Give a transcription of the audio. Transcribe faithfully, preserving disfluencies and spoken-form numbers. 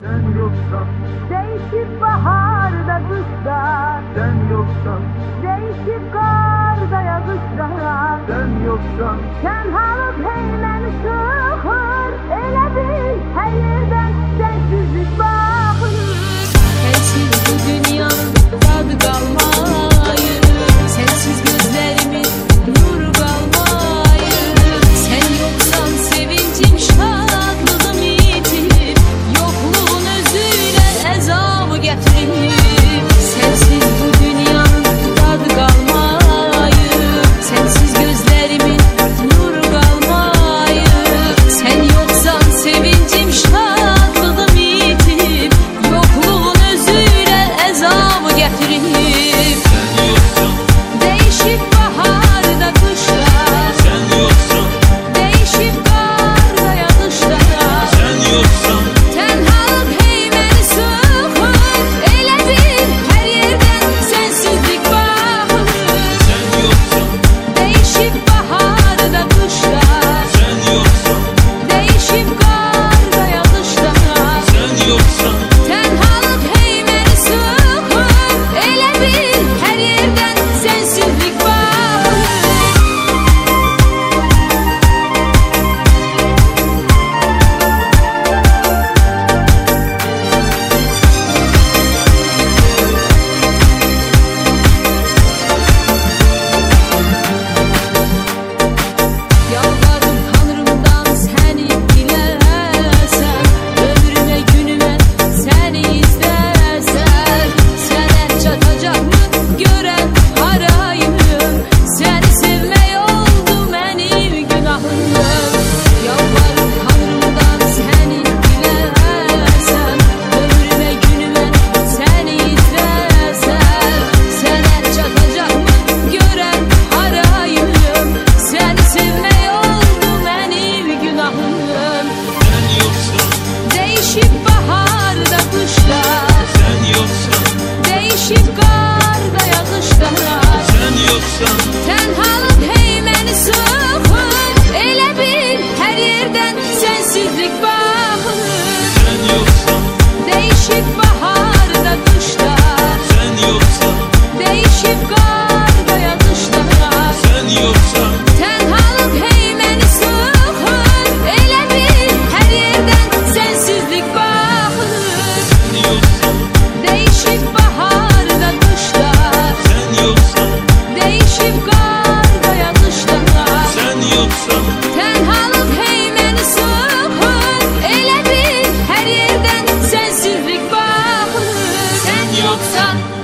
Sen yoksan, Değişik baharda kışta, sen yoksan, değişik karda yazışta. sen yoksan, Tenhalık heymeni sıkır, elə bil her yerden sensizlik bakır. Sensiz bu dünyanın tadı kalmayır, sensiz gözlerimin nuru kalmayır. Sen yoksan sevincim şadlığım yitir, yokluğun özüyle ezabı getirir. Sensiz bu dünyanın tadı kalmayır, sensiz gözlerimin nuru kalmayır. Sen yoksan sevincim şadlığım yitir, yokluğun özüyle ezabı getirir. sen yoksan, Değişik baharda kışta, sen yoksan, değişik karda yazışta. sen yoksan, Tenhalık heymeni sıkır, elə bil her yerden sensizlik bakır. sen yoksan, Değişik baharda kışta, sen yoksan, değişik karda yazışta. sen yoksan, Tenhalık heymeni sıkır, elə bil her yerden sensizlik bakır. Yalvardım Tanrımdan seni dilesen, ömrüme günüme seni izlesen. Sana çatacak mı gören arayım, seni sevmey oldu benim günahım. Yalvardım Tanrımdan seni dilesen, ömrüme günüme seni izlesen. Sana çatacak mı gören arayım, seni sevmey oldu benim günahım. sen yoksan, Değişik baharda kışta, sen yoksan, değişik karda yazışta. sen yoksan, Tenhalık heymeni sıkır, elə bil her yerden sensizlik bakır. sen yoksan, Değişik baharda kışta, sen yoksan, değişik karda yazışta. sen yoksan, Tenhalık heymeni sıkır, elə bil her yerden sensizlik bakır. sen yoksan, Değişik baharda kışta, sen yoksan, değişik karda yazışta. sen yoksan, Tenhalık heymeni sıkır, elə bil her yerden sensizlik bakır. Sen yoksan